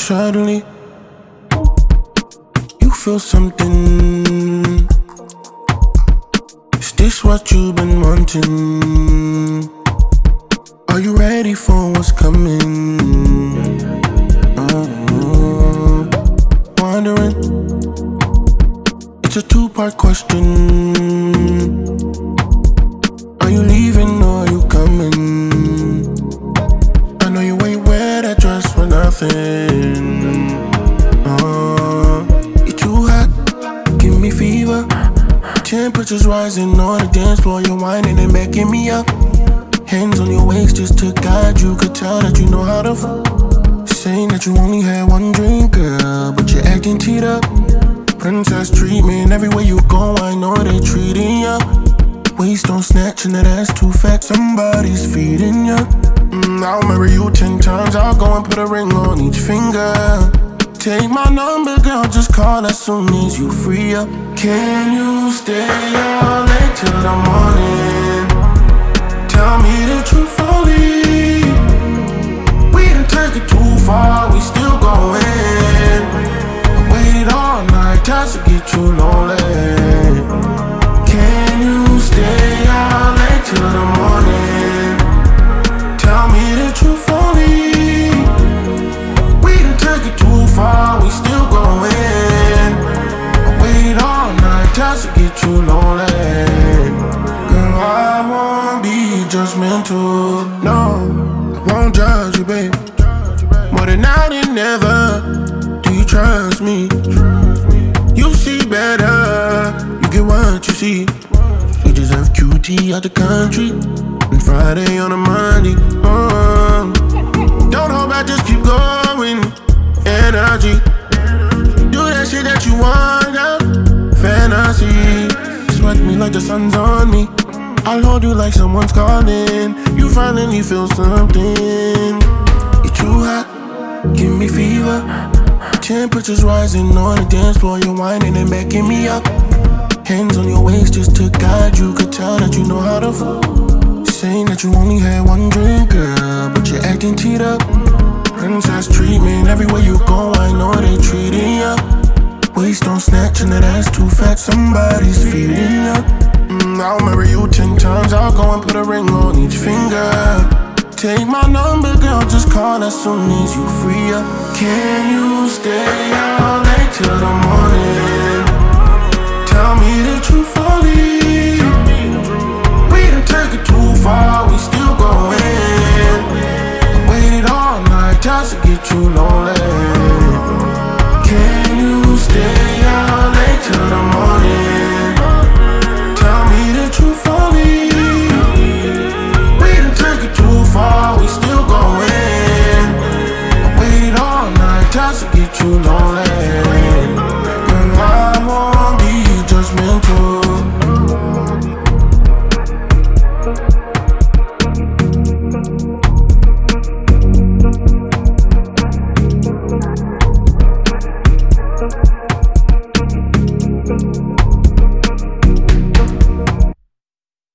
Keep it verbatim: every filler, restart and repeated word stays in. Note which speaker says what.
Speaker 1: try to leave. You feel something. Is this what you've been wanting? Are you ready for what's coming? Oh, wondering. It's a two-part question. Are you leaving or are you coming? I know you ain't wear that dress for nothing. Uh, you're too hot, give me fever. Temperature's rising on the dance floor. You're whining and backing me up. Hands on your waist just to guide you. Could tell that you know how to f- saying that you only had one drink, girl, but you're acting teed up. Princess treatment, everywhere you go, I know they're treating ya. Waist don't snatch and that ass too fat, somebody's feeding ya. mm, I'll marry you ten times, I'll go and put a ring on each finger. Take my number, girl, just call as soon as you free up. Can you stay out late till the morning? Tell me the truth, only. We done take it too far, we still going. Waited all night just to get you lonely. Can you stay out late till the morning? Tell me the truth, only. We done took it too far, we still going. I waited all night just to get you lonely. Girl, I won't be judgmental, no, I won't judge you, babe. More than now than never. Do you trust me? You see better, you get what you see. You deserve Q T out the country, and Friday on a Monday. uh, Don't hold back, just keep going. Energy, do that shit that you want, girl. Fantasy, sweat me like the sun's on me. I'll hold you like someone's calling. You finally feel something. You're too hot, give me fever. Temperature's rising on the dance floor. You're whining and backing me up. Hands on your waist just to guide you. Could tell that you know how to f- saying that you only had one drink, girl, but you're acting teed up. Princess treatment, everywhere you go, I know they treating ya. Waist don't snatch and that ass too fat, somebody's feeding ya. mm, I'll marry you ten times, I'll go and put a ring on each finger. Take my number, girl, just call as soon as you free up. Can you stay out late till the morning? Tell me the truth, only. We done take it too far, we still going. I waited all night just to get you lonely.